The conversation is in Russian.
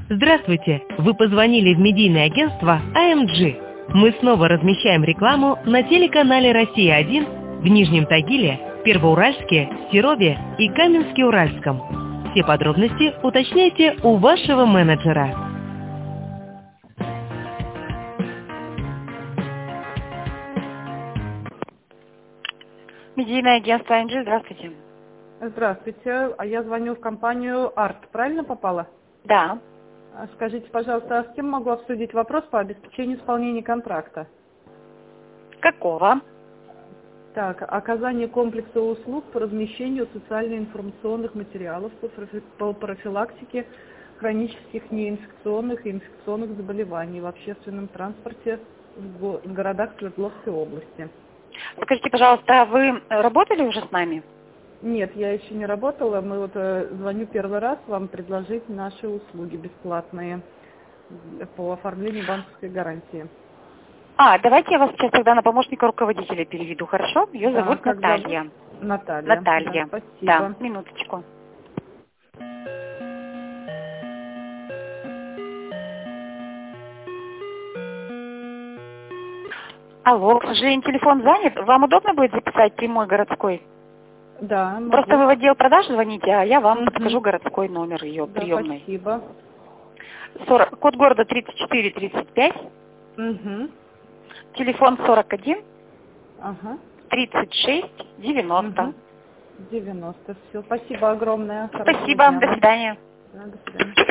Здравствуйте! Вы позвонили в медийное агентство АМГ. Мы снова размещаем рекламу на телеканале «Россия-1» в Нижнем Тагиле, Первоуральске, Серове и Каменске-Уральском. Все подробности уточняйте у вашего менеджера. Медийное агентство АМГ, здравствуйте. Здравствуйте, а я звоню в компанию «Арт», правильно попала? Да. Скажите, пожалуйста, а с кем могу обсудить вопрос по обеспечению исполнения контракта? Какого? Так, оказание комплекса услуг по размещению социально-информационных материалов по профилактике хронических неинфекционных и инфекционных заболеваний в общественном транспорте в городах Свердловской области. Скажите, пожалуйста, вы работали уже с нами? Нет, я еще не работала. Мы звоню первый раз вам предложить наши услуги бесплатные по оформлению банковской гарантии. Давайте я вас сейчас тогда на помощника руководителя переведу, хорошо? Ее зовут Наталья. Наталья. Наталья. Да, спасибо. Да, минуточку. Алло, к сожалению, телефон занят. Вам удобно будет записать прямой городской? Да, могу. Просто вы в отдел продаж звоните, а я вам подскажу городской номер ее Да, приемной. спасибо. Код города 3435. Телефон 41 36 90. 90. Все, спасибо огромное. Спасибо, до свидания. Да, до свидания.